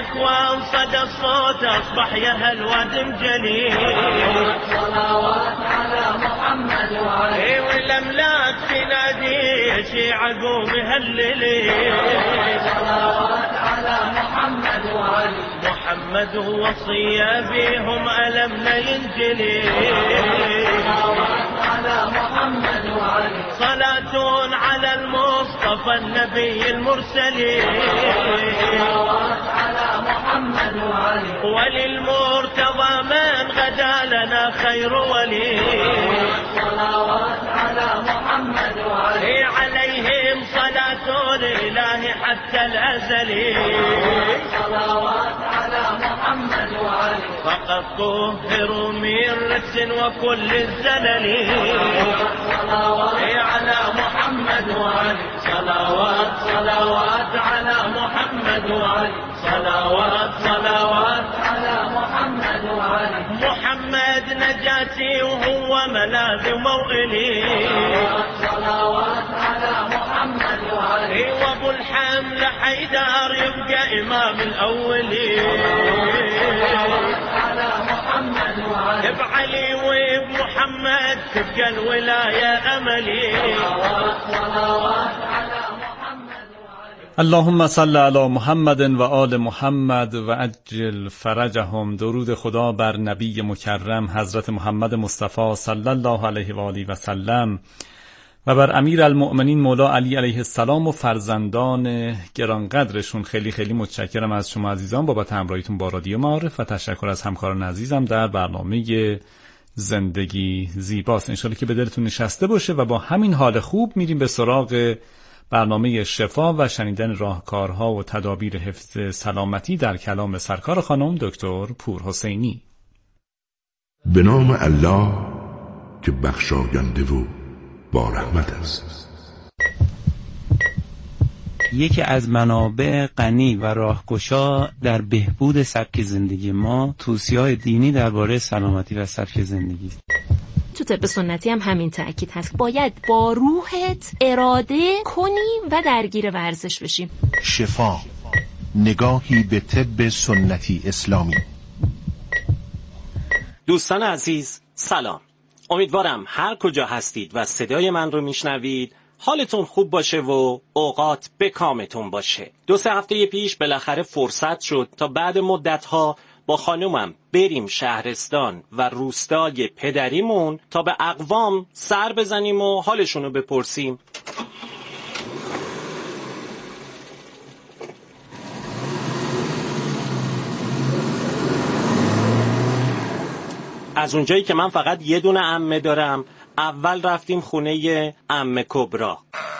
الأكوان صدى الصوت أصبح يا هالواد مجلي. صلوات على محمد وعلي. والأملاك تنادي شيعة قوم هللي. صلوات على محمد وعلي. محمد وصية بيهم ألمنا ينجلي. صلوات على محمد وعلي. صلاة على المصطفى النبي المرسل. صلوات على محمد وعلي. وللمرتضى من غدا لنا خير ولي. صلوات على محمد وعلي. عليهم صلاة الإله حتى الأزل. صلوات على محمد وعلي. فقد طهروا من رجس وكل الزلل. صلوات على محمد وعلي. صلوات صلوات على محمد وعلي. صلوات صلوات على محمد وعلي. محمد نجاتي وهو ملاذ وموئلي. صلوات على محمد وعلي. وابو الحمل حيدر يبقى امام الاولين. على محمد وعلي. بعلي وبمحمد تبقى الولايه املي. صلوات على محمد وعلي. اللهم صل علی محمد و آل محمد و عجل فرجهم. درود خدا بر نبی مکرم حضرت محمد مصطفی صلی الله علیه و آله و سلم و بر امیر المؤمنین مولا علی علیه السلام و فرزندان گرانقدرشون. خیلی خیلی متشکرم از شما عزیزان بابت همراهیتون با رادیو معارف و تشکر از همکاران عزیزم در برنامه زندگی زیباست. انشالله که به دلتون نشسته باشه و با همین حال خوب میریم به سراغ برنامه شفا و شنیدن راهکارها و تدابیر حفظ سلامتی در کلام سرکار خانم دکتر پورحسینی. به نام الله که بخشاینده و با رحمت است. یکی از منابع غنی و راهگشا در بهبود سبک زندگی ما توصیه‌های دینی درباره سلامتی و سبک زندگی است. تو طب سنتی هم همین تأکید هست. باید با روحت اراده کنی و درگیر ورزش بشیم. شفا، نگاهی به طب سنتی اسلامی. دوستان عزیز سلام. امیدوارم هر کجا هستید و صدای من رو میشنوید حالتون خوب باشه و اوقات به کامتون باشه. 2-3 هفته پیش بالاخره فرصت شد تا بعد مدت‌ها با خانومم بریم شهرستان و روستای پدریمون تا به اقوام سر بزنیم و حالشون رو بپرسیم. از اونجایی که من فقط یه دونه عمه دارم، اول رفتیم خونه عمه کبرا.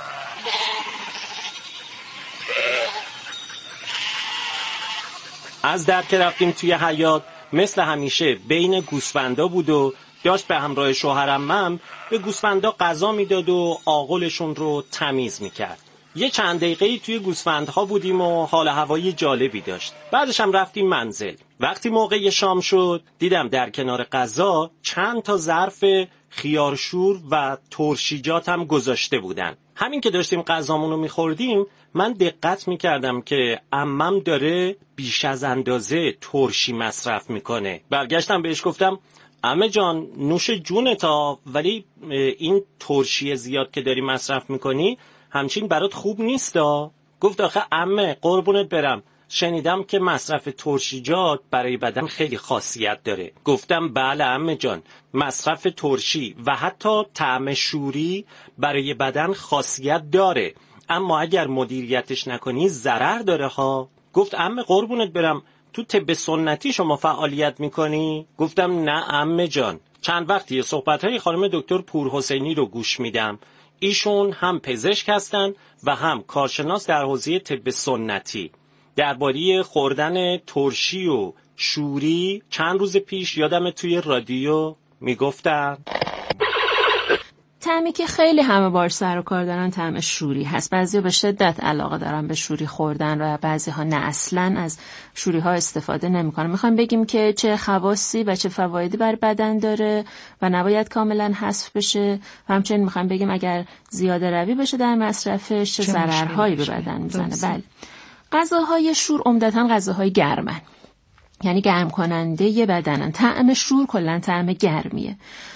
از در که رفتیم توی حیاط مثل همیشه بین گوسفندا بود و داشت به همراه شوهرمم به گوسفندا غذا میداد و آغلشون رو تمیز میکرد. یه چند دقیقه‌ای توی گوسفندها بودیم و حال هوایی جالبی داشت. بعدش هم رفتیم منزل. وقتی موقع شام شد دیدم در کنار غذا چند تا ظرف خیارشور و ترشیجات هم گذاشته بودن. همین که داشتیم غذامون رو میخوردیم من دقت میکردم که عمم داره بیش از اندازه ترشی مصرف میکنه. برگشتم بهش گفتم عمه جان نوش جونتا، ولی این ترشی زیاد که داری مصرف میکنی همچین برات خوب نیستا. گفت آخه عمه قربونت برم، شنیدم که مصرف ترشیجات برای بدن خیلی خاصیت داره. گفتم بله عمه جان، مصرف ترشی و حتی طعم شوری برای بدن خاصیت داره، اما اگر مدیریتش نکنی ضرر داره ها. گفت عمه قربونت برم، تو طب سنتی شما فعالیت میکنی؟ گفتم نه عمه جان، چند وقتی صحبت‌های خانم دکتر پورحسینی رو گوش میدم. ایشون هم پزشک هستن و هم کارشناس در حوزه طب سنتی. درباره خوردن ترشی و شوری چند روز پیش یادم توی رادیو میگفتن. طعمی که خیلی همه باهاش سر و کار دارن طعم شوری هست. بعضیا به شدت علاقه دارن به شوری خوردن و بعضی‌ها نه، اصلاً از شوری‌ها استفاده نمی‌کنن. می‌خوایم بگیم که چه خواصی و چه فوایدی بر بدن داره و نباید کاملاً حذف بشه. و همچنین می‌خوایم بگیم اگر زیاده روی بشه در مصرفش چه ضررهایی به بدن میزنه. بله. غذاهای شور عمدتاً غذاهای گرمن، یعنی گرم کننده بدنن. طعم شور کلاً طعم گرمیه،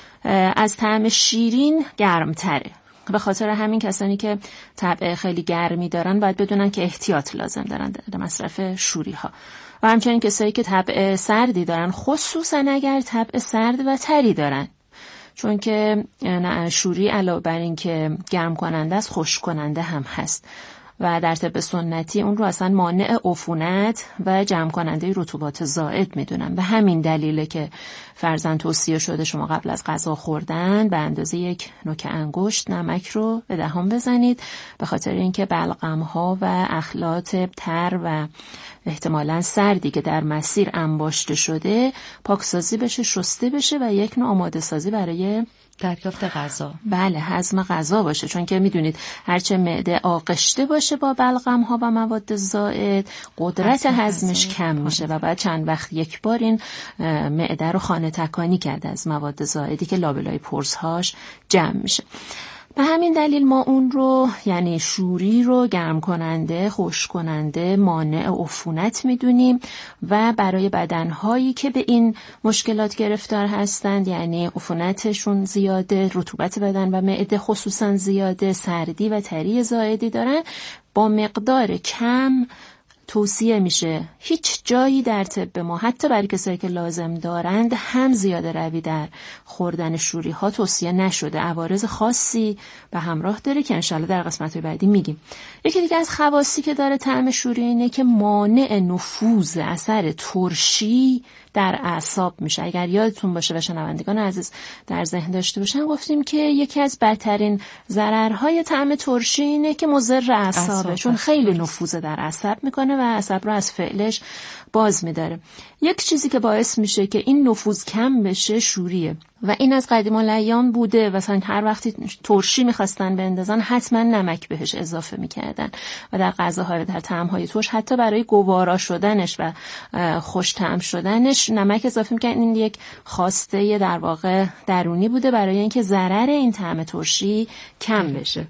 از طعم شیرین گرمتره. به خاطر همین کسانی که طبع خیلی گرمی دارن باید بدونن که احتیاط لازم دارن در مصرف شوری ها. و همچنین کسایی که طبع سردی دارن، خصوصا اگر طبع سرد و تری دارن، چون که شوری علاوه بر این که گرم کننده است، خشک کننده هم هست و در طب سنتی اون رو اصلا مانع عفونت و جمع کننده رطوبات زائد میدونن. به همین دلیله که فرضاً توصیه شده شما قبل از غذا خوردن به اندازه 1 نوک انگشت نمک رو به دهان بزنید، به خاطر اینکه بلغم‌ها و اخلاط تر و احتمالاً سردی که در مسیر انباشته شده پاکسازی بشه، شسته بشه و یک نوع آماده سازی برای دریافت غذا، بله هضم غذا باشه. چون که میدونید هرچه معده آغشته باشه با بلغم ها و مواد زائد، قدرت هضمش کم میشه و بعد چند وقت یک بار این معده رو خانه تکانی کرده از مواد زائدی که لابلای پرزهاش جمع میشه. به همین دلیل ما اون رو، یعنی شوری رو گرم کننده، خشک کننده، مانع عفونت میدونیم و برای بدنهایی که به این مشکلات گرفتار هستند، یعنی عفونتشون زیاده، رطوبت بدن و معده خصوصا زیاده، سردی و تری زائدی دارن، با مقدار کم توصیه میشه. هیچ جایی در طب ما، حتی برای کسایی که لازم دارند، هم زیاده روی در خوردن شوری ها توصیه نشده. عوارض خاصی به همراه داره که انشالله در قسمت بعدی میگیم. یکی دیگه از خواصی که داره طعم شوری اینه که مانع نفوذ اثر ترشی در اعصاب میشه. اگر یادتون باشه و شنوندگان عزیز در ذهن داشته باشن، گفتیم که یکی از بدترین ضررهای طعم ترشی اینه که مضر اعصابه، چون خیلی نفوذ در عصب میکنه و عصب رو از فعلش باز میداره. یک چیزی که باعث میشه که این نفوذ کم بشه شوریه و این از قدیم الایام بوده. مثلا هر وقتی ترشی میخواستن بندازن حتما نمک بهش اضافه میکردن و در غذاهای، در طعمهای ترش حتی برای گوارا شدنش و خوش طعم شدنش نمک اضافه میکردن. این یک خواسته در واقع درونی بوده برای اینکه ضرر این طعم ترشی کم بشه.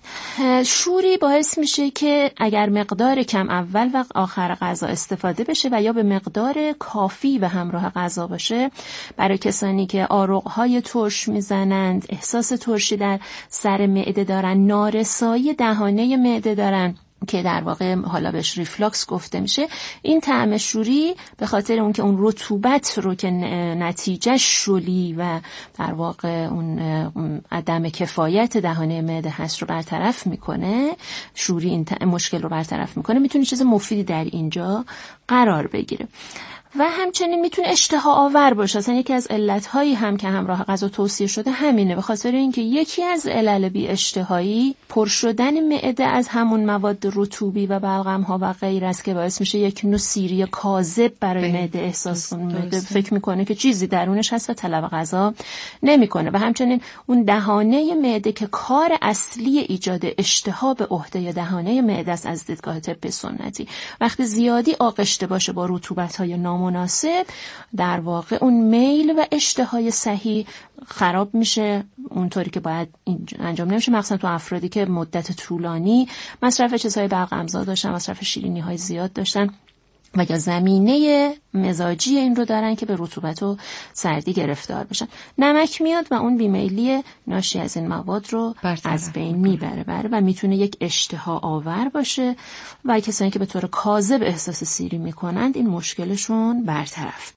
شوری باعث میشه که اگر مقدار کم اول و آخر غذا استفاده بشه و یا به مقدار کافی به همراه غذا باشه، برای کسانی که آروغهای ترش میزنند، احساس ترشی در سر معده دارن، نارسایی دهانه معده دارن که در واقع حالا بهش ریفلاکس گفته میشه، این طعم شوری به خاطر اون که اون رطوبت رو که نتیجه شلی و در واقع اون عدم کفایت دهانه معده هست رو برطرف میکنه، شوری این مشکل رو برطرف میکنه، میتونه چیز مفیدی در اینجا قرار بگیره. و همچنین میتونه اشتها آور باشه. اصلا یکی از علتهایی هم که همراه غذا توصیه شده همینه، به خاطر اینکه یکی از علل بی اشتهایی پر شدن معده از همون مواد رطوبی و بلغم ها و غیر است که باعث میشه یک نوع سیری کاذب برای معده احساس کنه. معده فکر میکنه که چیزی درونش هست و طلب غذا نمیکنه. و همچنین اون دهانه معده که کار اصلی ایجاد اشتها به عهده دهانه معده است از دیدگاه طب سنتی، وقتی زیادی آغشته باشه با رطوبت‌های مناسب، در واقع اون میل و اشتهای صحیح خراب میشه اونطوری که باید انجام نمیشه، مخصوصا تو افرادی که مدت طولانی مصرف چیزهای بلغم‌زا داشتن، مصرف شیرینی‌های زیاد داشتن و یا زمینه مزاجی این رو دارن که به رطوبت و سردی گرفتار بشن. نمک میاد و اون بیمیلی ناشی از این مواد رو از بین میبره و میتونه یک اشتها آور باشه و کسانی که به طور کاذب احساس سیری میکنند این مشکلشون برطرف.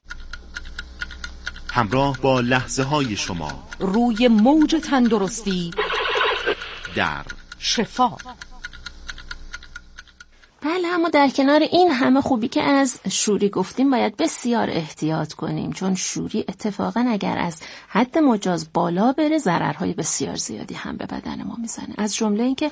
همراه با لحظه های شما روی موج تندرستی در شفا. بله، اما در کنار این همه خوبی که از شوری گفتیم باید بسیار احتیاط کنیم، چون شوری اتفاقا اگر از حد مجاز بالا بره ضررهای بسیار زیادی هم به بدن ما میزنه. از جمله این که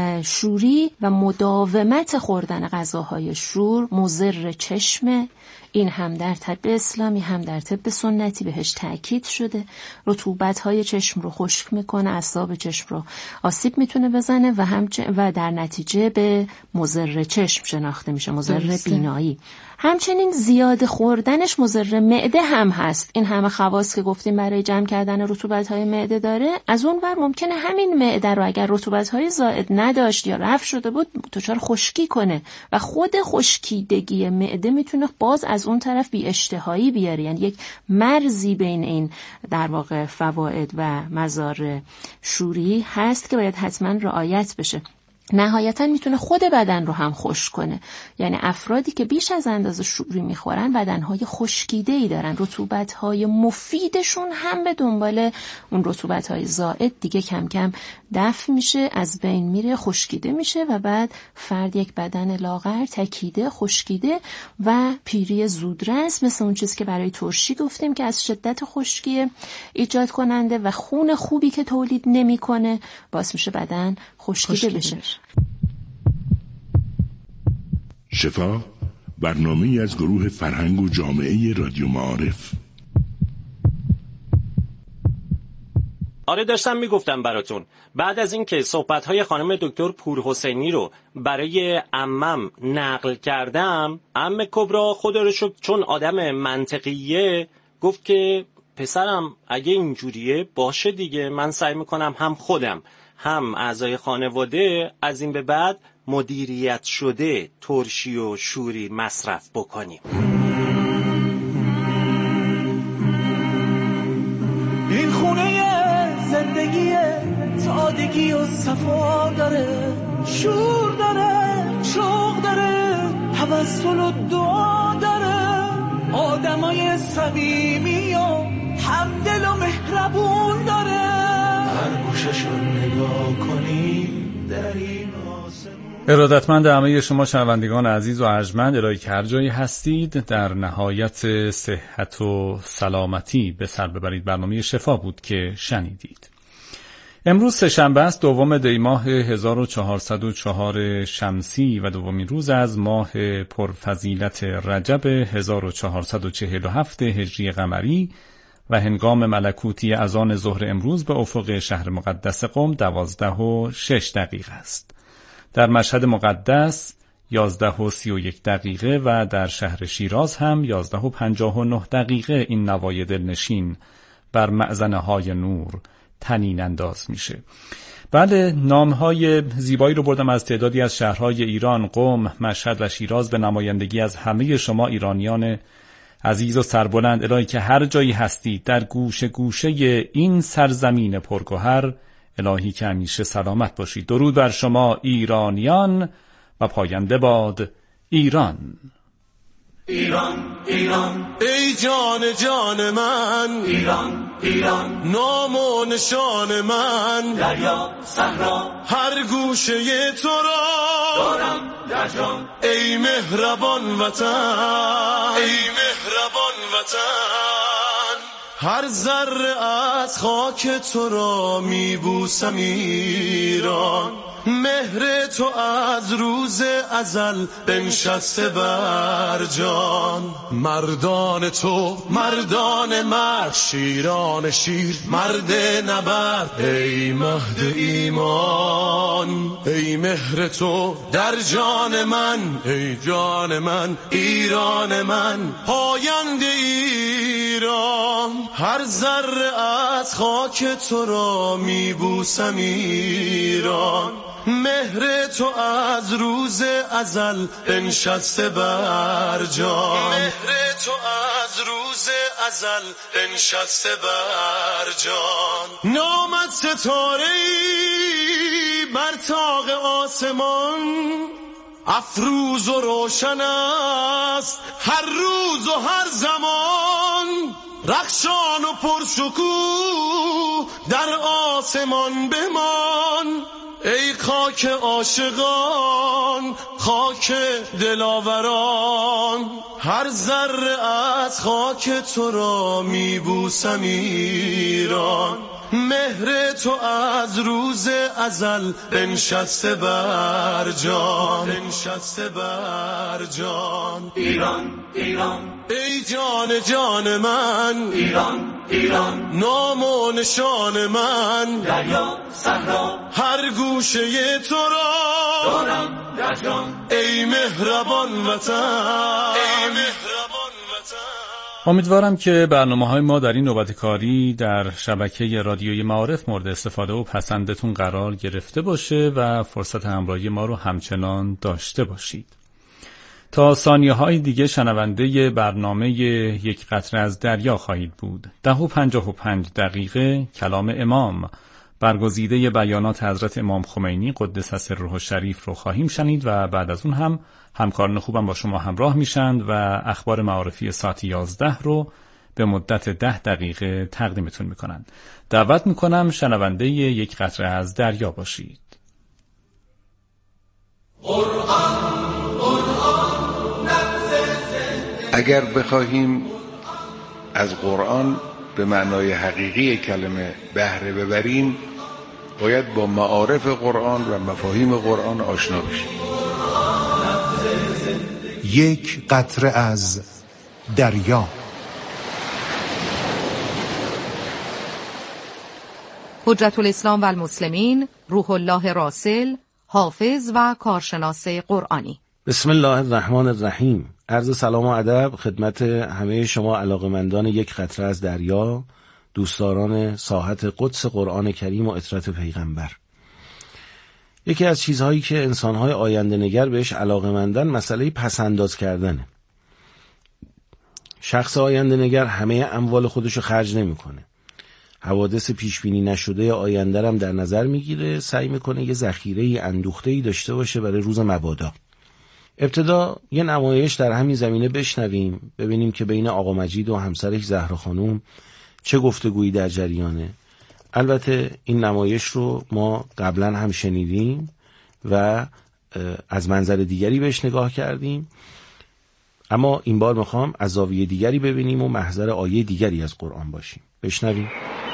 شوری و مداومت خوردن غذاهای شور مضر چشم، این هم در طب اسلامی هم در طب سنتی بهش تاکید شده. رطوبت‌های چشم رو خشک میکنه، اعصاب چشم رو آسیب میتونه بزنه و در نتیجه به مضر چشم شناخته میشه، مضر بینایی. همچنین زیاد خوردنش مضر معده هم هست. این همه خواص که گفتیم برای جمع کردن رطوبت‌های معده داره، از اون ور ممکنه همین معده رو اگر رطوبت‌های زائد نداشت یا رفع شده بود دچار خشکی کنه و خود خشکیدگی معده میتونه باز از اون طرف بی اشتهایی بیاره. یعنی یک مرزی بین این در واقع فواید و مضار شوری هست که باید حتما رعایت بشه. نهایتا میتونه خود بدن رو هم خشک کنه. یعنی افرادی که بیش از اندازه شوری میخورن بدنهای خشکیده‌ای دارن، رطوبت‌های مفیدشون هم به دنبال اون رطوبت‌های زائد دیگه کم کم دفع میشه، از بین میره، خشکیده میشه و بعد فرد یک بدن لاغر، تکیده، خشکیده و پیری زودرس، مثل اون چیزی که برای ترشی گفتیم که از شدت خشکی ایجاد کننده و خون خوبی که تولید نمیکنه باعث میشه بدن خشکیده بشه. شفا، برنامه‌ای از گروه فرهنگ و جامعه رادیو معارف. آره داشتم میگفتم براتون، بعد از این که صحبت‌های خانم دکتر پورحسینی رو برای عمم نقل کردم، عمه کبرا خدا رو شکر چون آدم منطقیه گفت که پسرم اگه اینجوریه باشه دیگه، من سعی میکنم هم خودم هم اعضای خانواده از این به بعد مدیریت شده ترشی و شوری مصرف بکنیم. این خونه زندگی سادگی و صفا داره، شور داره، شوق داره، توسل و دعا داره، آدمای صمیمی و همدل و مهربون داره. هر گوششو نگاه کنی در این ارادتمند همه شما شنوندگان عزیز و ارجمند، الهی که هر جایی هستید در نهایت صحت و سلامتی به سر ببرید. برنامه شفا بود که شنیدید. امروز سه‌شنبه است، دوم دی ماه 1404 شمسی و دومین روز از ماه پرفضیلت رجب 1447 هجری قمری و هنگام ملکوتی اذان ظهر امروز به افق شهر مقدس قم 12:06 است. در مشهد مقدس 11:31 و در شهر شیراز هم 11:59 این نوای دلنشین بر مأذنه های نور طنین انداز میشه. بله، نامهای زیبایی رو بردم از تعدادی از شهرهای ایران، قم، مشهد و شیراز، به نمایندگی از همه شما ایرانیان عزیز و سربلند. الهی که هر جایی هستید در گوشه گوشه این سرزمین پرگوهر، الهی که همیشه سلامت باشید. درود بر شما ایرانیان و پاینده باد ایران. ایران ایران ای جان جان من، ایران ایران نام و نشان من، دریا صحرا هر گوشه تو را دارم در جان. ای مهربان وطن، ای مهربان وطن، هر ذره از خاک تو را میبوسم ایران. مهر تو از روز ازل بنشسته بر جان. مردان تو مردان مرد، شیران شیر مرد نبرد. ای مهد ایمان، ای مهر تو در جان من، ای جان من ایران من، پاینده ایران. هر ذره از خاک تو را میبوسم ایران. مهر تو از روز ازل بنشسته بر جان. مهر تو از روز ازل بنشسته بر جان. نامت ستاره‌ای بر طاق آسمان، افروز و روشن است هر روز و هر زمان. رخشان و پرشکوه در آسمان بمان. ای خاک عاشقان، خاک دلاوران، هر ذره از خاک تو را میبوسم ایران. مهر تو از روز ازل بنشسته بر جان، بنشسته بر جان. ایران ایران ای جان جان من ایران ایران، نام و نشان من دریا صحرا، هر گوشه تو را دارم در جان. ای مهربان وطن، ای مهربان وطن. امیدوارم که برنامه‌های ما در این نوبت کاری در شبکه رادیوی معارف مورد استفاده و پسندتون قرار گرفته باشه و فرصت همراهی ما رو همچنان داشته باشید. تا ثانیه‌های دیگه شنونده برنامه یک قطره از دریا خواهید بود. 10:55 کلام امام، برگزیده بیانات حضرت امام خمینی قدس سره الشریف رو خواهیم شنید و بعد از اون هم همکاران خوبم با شما همراه میشند و اخبار معارفی ساعت 11 رو به مدت 10 دقیقه تقدیمتون میکنند. دعوت میکنم شنونده یک قطره از دریا باشید. اگر بخواهیم از قرآن به معنای حقیقی کلمه بهره ببریم، باید با معارف قرآن و مفاهیم قرآن آشنا بشیم. یک قطره از دریا. حجت الاسلام و المسلمین روح الله راسل، حافظ و کارشناس قرآنی. بسم الله الرحمن الرحیم. عرض سلام و ادب خدمت همه شما علاقه‌مندان یک قطره از دریا، دوستداران ساحت قدس قرآن کریم و عطرت پیغمبر. یکی از چیزهایی که انسان‌های آینده نگر بهش علاقه‌مندن مسئله پس‌انداز کردنه. شخص آینده نگر همه اموال خودشو خرج نمی‌کنه. حوادث پیشبینی نشده آینده هم در نظر میگیره، سعی میکنه یه ذخیره اندوخته‌ای داشته باشه برای روز مبادا. ابتدا یه نمایش در همین زمینه بشنویم، ببینیم که بین آقا مجید و همسرش زهرا خانوم چه گفتگویی در جریانه. البته این نمایش رو ما قبلا هم شنیدیم و از منظر دیگری بهش نگاه کردیم، اما این بار میخوام از زاویه دیگری ببینیم و محضر آیه دیگری از قرآن باشیم. بشنویم.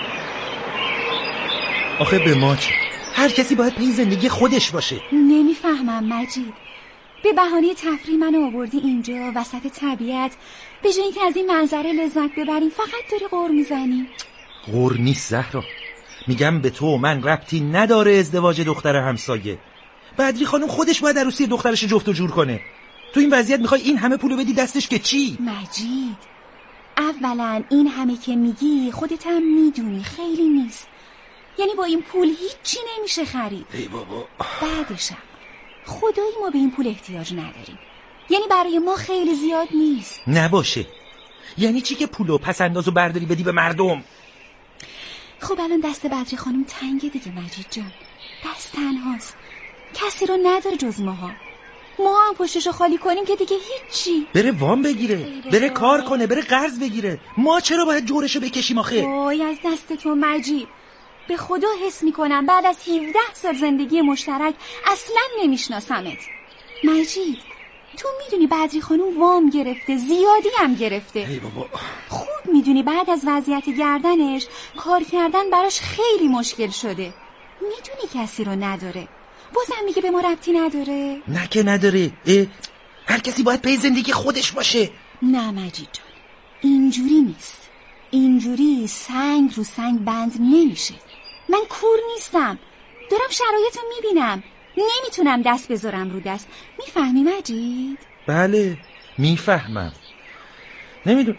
آخه به ما چه؟ هر کسی باید پی زندگی خودش باشه. نمیفهمم مجید، به بهانه تفریح منو آوردی اینجا وسط طبیعت، به جای اینکه از این منظره لذت ببریم فقط داری غر میزنی. غر نیست زهرا، میگم به تو و من ربطی نداره ازدواج دختر همسایه. بدری خانم خودش باید عروسی دخترش جفت و جور کنه. تو این وضعیت میخوای این همه پولو بدی دستش که چی؟ مجید، اولا این همه که میگی خودت هم میدونی خیلی نیست، یعنی با این پول هیچی نمیشه خرید. ای بابا. بعدشم خدایی ما به این پول احتیاج نداریم، یعنی برای ما خیلی زیاد نیست. نباشه یعنی چی که پولو پس اندازو برداری بدی به مردم؟ خب الان دست بدری خانم تنگه دیگه مجید جان، دست تنهاست، کسی رو نداره جز ماها. ما هم پشتشو خالی کنیم که دیگه هیچی. بره وام بگیره، بره کار کنه، بره قرض بگیره. ما چرا باید جورشو بکشیم آخه؟ وای از دست تو مجید، به خدا حس میکنم بعد از 17 سال زندگی مشترک اصلا نمیشناسمت. مجید، تو میدونی بدری خانوم وام گرفته، زیادی هم گرفته. ای بابا. خوب میدونی بعد از وضعیت گردنش کار کردن براش خیلی مشکل شده. میدونی کسی رو نداره، بازم میگه به ما ربطی نداره. نه که نداره. هر کسی باید پی زندگی خودش باشه. نه مجید جان، اینجوری نیست. اینجوری سنگ رو سنگ بند نمیشه. من کور نیستم، دارم شرایطو میبینم، نمیتونم دست بذارم رو دست. میفهمی مجید؟ بله میفهمم. نمیدونم.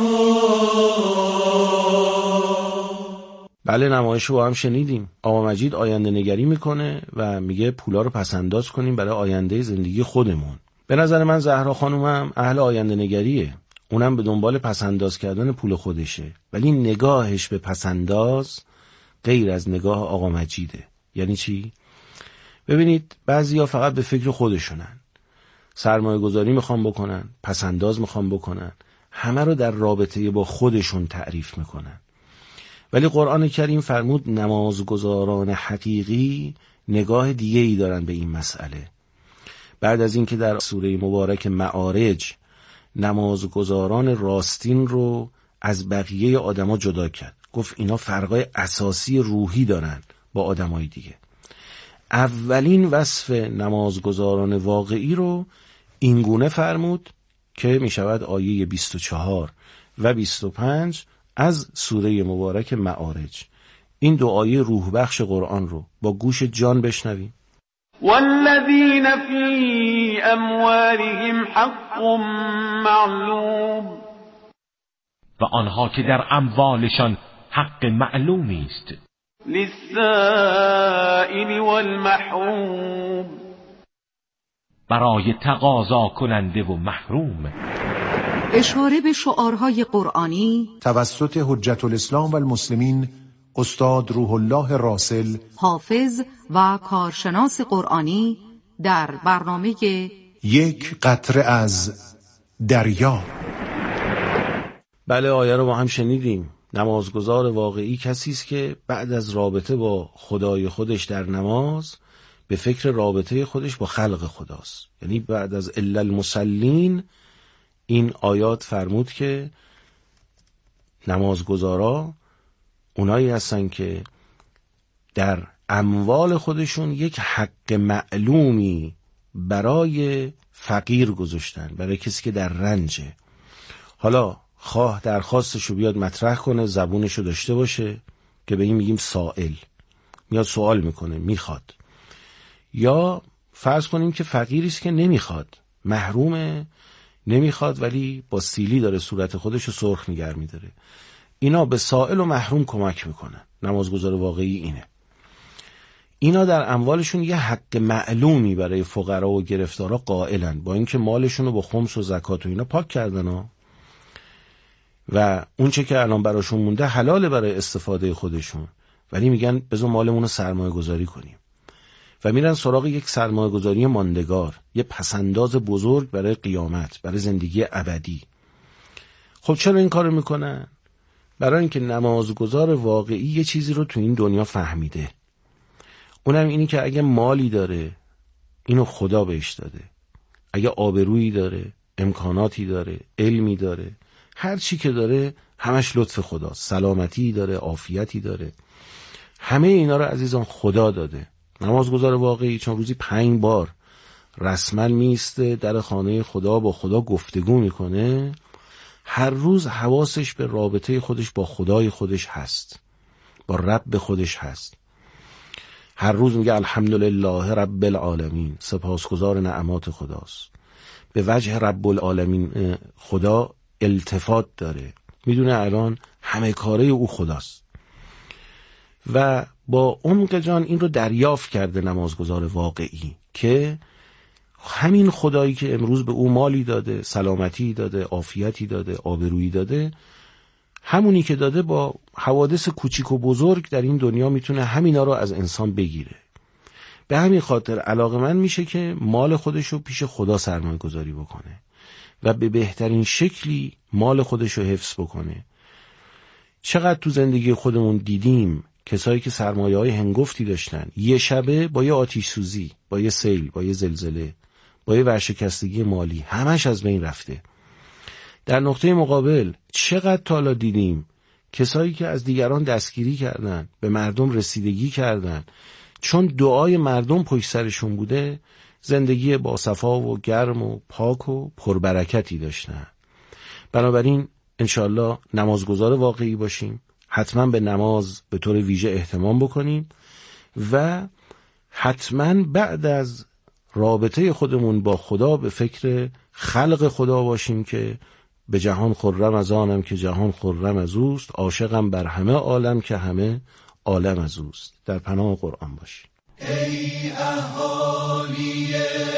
بله نمایش رو هم شنیدیم. آقا مجید آینده نگری میکنه و میگه پولا رو پس انداز کنیم برای آینده زندگی خودمون. به نظر من زهرا خانومم اهل آینده نگریه، اونم به دنبال پس انداز کردن پول خودشه، ولی نگاهش به پس انداز غیر از نگاه آقا مجیده. یعنی چی؟ ببینید بعضیا فقط به فکر خودشونن، سرمایه گذاری میخوان بکنن، پس انداز میخوان بکنن، همه رو در رابطه با خودشون تعریف میکنن. ولی قرآن کریم فرمود نمازگزاران حقیقی نگاه دیگه ای دارن به این مسئله. بعد از اینکه در سوره مبارک معارج نمازگزاران راستین رو از بقیه آدما جدا کرد، گفت اینا فرقای اساسی روحی دارن با آدمای دیگه. اولین وصف نمازگزاران واقعی رو اینگونه فرمود که می شود آیه 24 و 25 از سوره مبارک معارج. این دو آیه روح بخش قرآن رو با گوش جان بشنویم. والذین فی اموالهم حق معلوم، و آنها که در اموالشان حق معلومی است. للسائل والمحروم، برای تقاضا کننده و محروم. اشاره به شعارهای قرآنی توسط حجت الاسلام و المسلمین استاد روح الله راسل، حافظ و کارشناس قرآنی در برنامه یک قطره از دریا. بله، آیه رو با هم شنیدیم. نمازگزار واقعی کسی است که بعد از رابطه با خدای خودش در نماز به فکر رابطه خودش با خلق خداست. یعنی بعد از الا المصلین این آیات فرمود که نمازگزارا اونایی هستن که در اموال خودشون یک حق معلومی برای فقیر گذاشتن، برای کسی که در رنجه. حالا خواه درخواستشو بیاد مطرح کنه، زبونشو داشته باشه که به این میگیم سائل، میاد سوال میکنه، میخواد. یا فرض کنیم که فقیریست که نمیخواد، محرومه، نمیخواد ولی با سیلی داره صورت خودشو سرخ نگه میداره. اینا به سائل و محروم کمک میکنن. نمازگزار واقعی اینه. اینا در اموالشون یه حق معلومی برای فقرا و گرفتارا قائلن، با اینکه مالشون رو با خمس و زکات و اینا پاک کردن ها، و اون چه که الان براشون مونده حلاله برای استفاده خودشون، ولی میگن بذار مالمون رو سرمایه گذاری کنیم و میرن سراغ یک سرمایه گذاری ماندگار، یه پسنداز بزرگ برای قیامت، برای زندگی ابدی. خب چرا این کارو میکنن؟ برای اینکه نمازگزار واقعی یه چیزی رو تو این دنیا فهمیده، اونم اینی که اگه مالی داره اینو خدا بهش داده، اگه آبرویی داره، امکاناتی داره، علمی داره، هر چی که داره همش لطف خداست. سلامتی داره، عافیتی داره، همه اینا رو عزیزان خدا داده. نمازگزار واقعی چون روزی 5 بار رسما میسته در خانه خدا، با خدا گفتگو میکنه، هر روز حواسش به رابطه خودش با خدای خودش هست، با رب خودش هست. هر روز میگه الحمدلله رب العالمین، سپاسگزار نعمات خداست. به وجه رب العالمین خدا التفات داره، میدونه الان همه کاره او خداست و با عمق جان این رو دریافت کرده نمازگزار واقعی که همین خدایی که امروز به او مالی داده، سلامتی داده، عافیتی داده، آبرویی داده، همونی که داده با حوادث کوچیک و بزرگ در این دنیا میتونه همینا رو از انسان بگیره. به همین خاطر علاقه‌مند میشه که مال خودش رو پیش خدا سرمایه گذاری بکنه و به بهترین شکلی مال خودش رو حفظ بکنه. چقدر تو زندگی خودمون دیدیم کسایی که سرمایه‌های هنگفتی داشتن، یه شبه با یه آتش سوزی، با یه سیل، با یه زلزله، با یه ورشکستگی مالی همش از بین رفته. در نقطه مقابل چقدر تالا دیدیم کسایی که از دیگران دستگیری کردن، به مردم رسیدگی کردن، چون دعای مردم پشت سرشون بوده، زندگی با صفا و گرم و پاک و پربرکتی داشتن. بنابراین انشالله نمازگزار واقعی باشیم، حتما به نماز به طور ویژه اهتمام بکنیم و حتما بعد از رابطه خودمون با خدا به فکر خلق خدا باشیم که به جهان خرم از آنم که جهان خرم از اوست، عاشقم بر همه عالم که همه عالم از اوست. در پناه قرآن باشیم. ای اهالی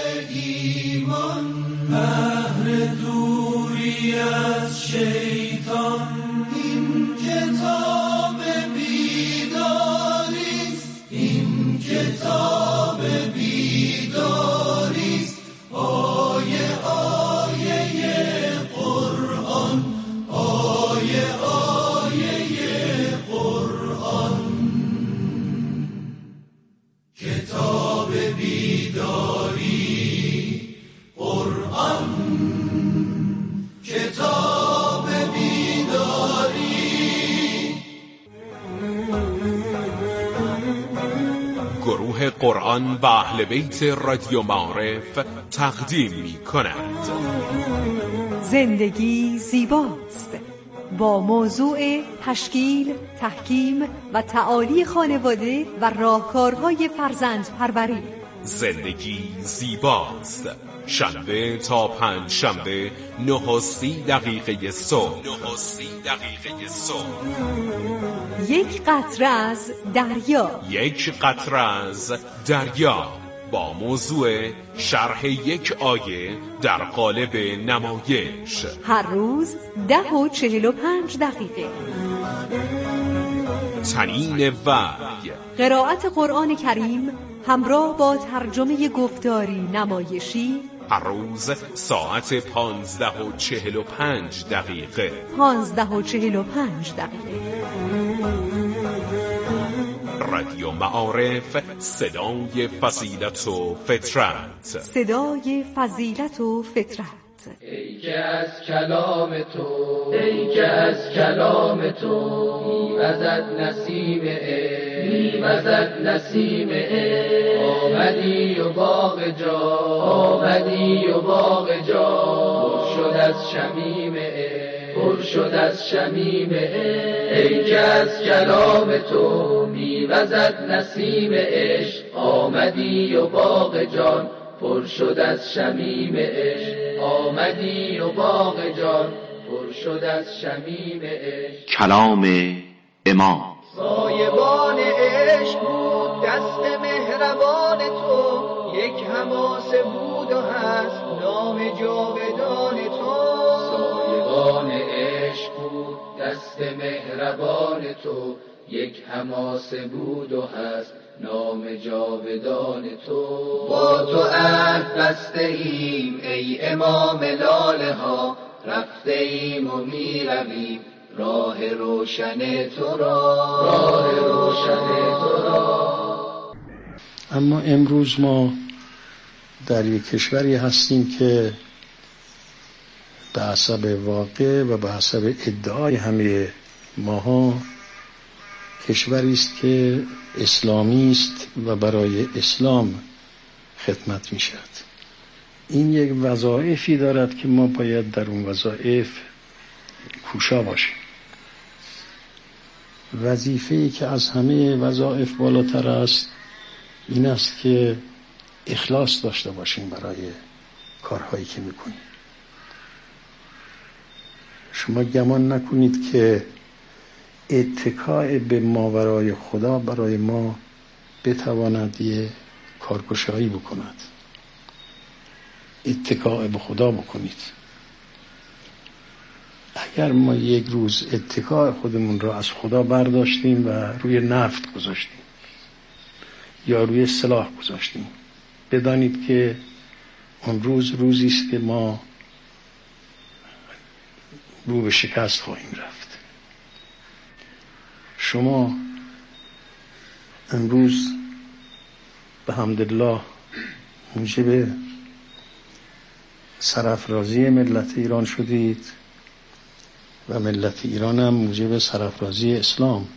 ایمان، بهر دوری از شیطان، این کتاب بیداریست، این کتاب بیداریست، آیه آیه قرآن، آیه آیه قرآن، کتاب بیداری قرآن، کتاب قرآن و اهل بیت رادیو معارف تقدیم می کند. زندگی زیباست با موضوع تشکیل، تحکیم و تعالی خانواده و راهکارهای فرزندپروری. زندگی زیباست، شنبه تا پنج شنبه 9:30 صبح. یک قطره از دریا. یک قطره از دریا با موضوع شرح یک آیه در قالب نمایش. هر روز 10:45. تنین وحی، قرائت قرآن کریم همراه با ترجمه گفتاری نمایشی. هر روز ساعت 15:45. 15:45. رادیو معارف، صدای فضیلت و فطرت. صدای فضیلت و فطرت. ای که از کلام تو، ای که از کلام تو میوزد نسیم عشق، میوزد نسیم عشق. آمدی و باغ جا، آمدی و باغ جا پر شد از شمیم عشق، پر شد از شمیم عشق. ای که از کلام تو میوزد نسیم عشق، آمدی و باغ جان پر شد از شمیم عشق. آمدی و باغ جان پر شد از شمیم عشق. کلام امام. سایبان عشق بود دست مهربان تو، یک حماسه بود و هست نام جاودان تو. سایبان عشق بود دست مهربان تو، یک حماسه بود و هست نام جاودان تو. با تو عهد بسته ایم ای امام لاله ها، رفته ایم و می رویم راه روشن تو را، راه روشن تو را. اما امروز ما در یک کشوری هستیم که به حسب واقع و به حسب ادعای همه ماها کشوری است که اسلامی است و برای اسلام خدمت می شود. این یک وظایفی دارد که ما باید در اون وظایف کوشا باشیم. وظیفه‌ای که از همه وظایف بالاتر است این است که اخلاص داشته باشیم برای کارهایی که میکنیم. شما گمان نکنید که اتکاء به ماورای خدا برای ما بتواند یه کارگشایی بکند. اتکاء به خدا بکنید. اگر ما یک روز اتکاء خودمون را از خدا برداشتیم و روی نفت گذاشتیم یا روی سلاح گذاشتیم، بدانید که اون روز روزی است که ما رو به شکست خواهیم رفت. شما امروز به حمدالله موجب سرافرازی ملت ایران شدید و ملت ایران هم موجب سرافرازی اسلام.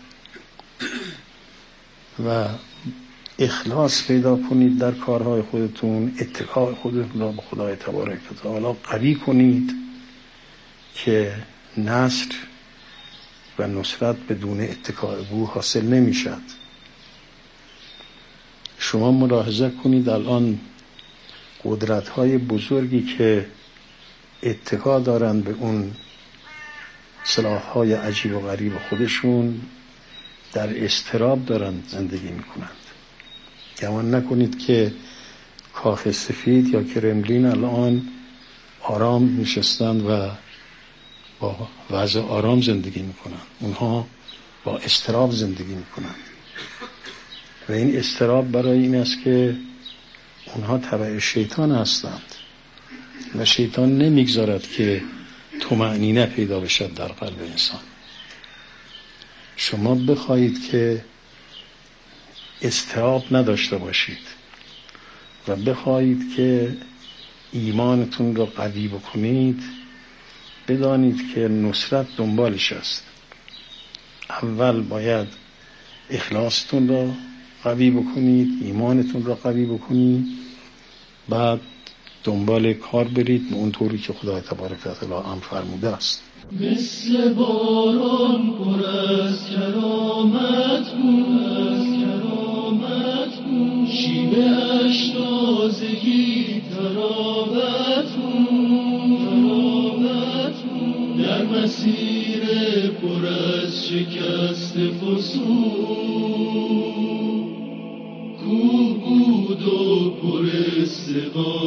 و اخلاص پیدا کنید در کارهای خودتون، اتکاء خودتون را به خدای تبارک و تعالی قوی کنید که نصر و نصرت بدون اتکاء او حاصل نمی شد. شما ملاحظه کنید الان قدرت‌های بزرگی که اتکا دارند به اون سلاح‌های عجیب و غریب خودشون در اضطراب دارند زندگی می‌کنند. گمان نکنید که کاخ سفید یا کرملین الان آرام نشستند و با وضع آرام زندگی می‌کنند. اونها با اضطراب زندگی می‌کنند و این اضطراب برای این است که اونها تبع شیطان هستند و شیطان نمیگذارد که طمأنینه پیدا بشد در قلب انسان. شما بخواهید که اضطراب نداشته باشید و بخواهید که ایمانتون را قوی بکنید، بدانید که نصرت دنبالش است. اول باید اخلاصتون را قوی بکنید، ایمانتون را قوی بکنید، بعد دنبال کار برید به اون طوری که خدای تبارک و تعالی امر فرموده است. مثل باران پر از کرامت بود، شیوه اش تازگی تراوت بود، در مسیر پر از شکست فسون کوه بود و پر استقامت.